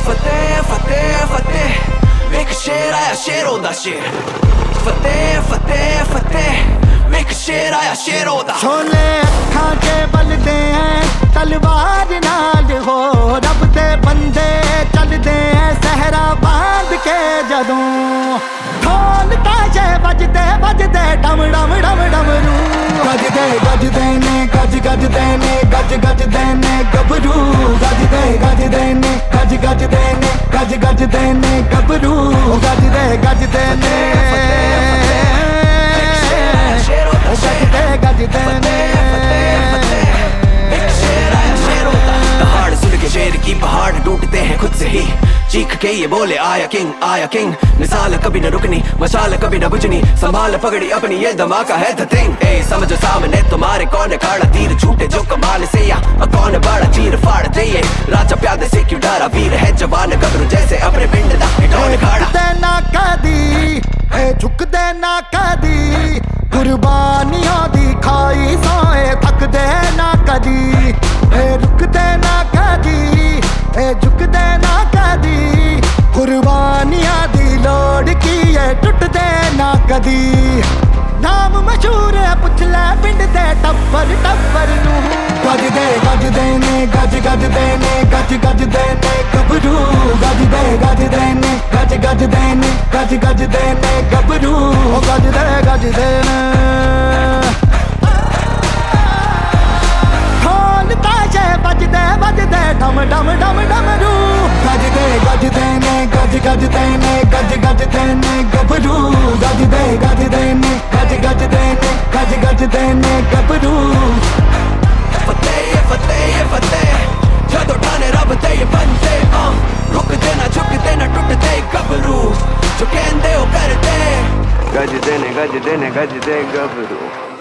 फतेह फतेह फतेह वेख शेर आया शेरों दा शेर फतेह फतेह फतेह वेख शेर आया शेरों दा छोले अखां के बलदे हैं तलवार नाल हो रब दे बंदे चलदे हैं सहरा बांध के जदों ढोल ताजे बजदे बजदे डम डम डम डमरू गजदे ने गज गजदे ने गज गजदे ने गबरू गजदे ने गज गजदे ने गज गजदे ने गबरू गजदे ने गजदे ने शेर की पहाड़ टूटते हैं खुद से ही चीख के ये बोले आया किंग मिसाल कभी न रुकनी मशाल कभी न बुझनी संभाल पगड़ी अपनी ये धमाका है द थिंग ए समझो सामने तुम्हारे कौन खाड़ा तीर छूटे जो कमाल से या कौन बड़ा चीर फाड़ दे ये राजा प्यादे से क्यों डरा वीर है जवान गबरू जैसे अपने पिंड दा ढोल खाड़ा देना कदी झुक देना कदी कुर्बानियां दिखाई सोए थक देना कदी रुक देना कदी झुक देना कदी कुर्बानियां दी लोड़ की है टुट देना कदी नाम मशहूर है पुछ ले पिंड दे टब्बर नू गजदे ने गज गजदे ने गज गजदे ने गबरू गजदे ने गज गजदे ने गज गजदे ने गबरू गजदे ने ढोल ताजे बजदे बजदे डम डम डम डमरू गजदे ने गज गजदे ने गज गजदे ने गबरू गजदे ने गज गजदे ने गज गजदे ने गबरू फतेह फतेह फतेह जदों ठाने रब ते बंदे रुक देना झुक देना टुट दे गबरू जो कहंदे ओ कर दे गजदे ने गजदे गबरू।